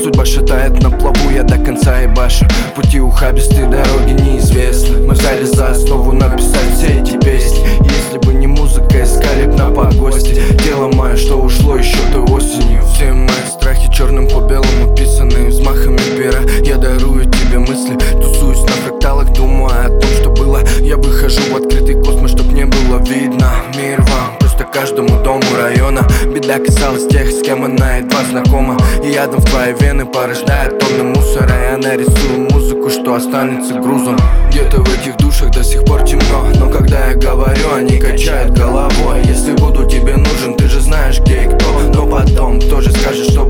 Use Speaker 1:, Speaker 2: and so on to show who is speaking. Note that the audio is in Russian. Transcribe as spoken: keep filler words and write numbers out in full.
Speaker 1: судьба считает на плаву, я до конца ебашу. Пути ухабистые, дороги неизвестны. Мы взяли за основу написать все эти песни. Если бы не музыка, искали б на погости. Дело мое, что ушло еще той осенью. Все мои страхи черным по белому писаны взмахами пера. Я дарую тебе мысли, тусуюсь на фракталах, думаю о том, что было. Я выхожу в открытый космос, чтоб не было видно мир вам, просто каждому дому района. Беда касалась тех, с кем она едва знакома. И ядом в твои вены порождает тонны мусора. Я нарисую музыку, что останется грузом. Где-то в этих душах до сих пор темно, но когда я говорю, они качают головой. Если буду тебе нужен, ты же знаешь где и кто. Но потом тоже скажешь, что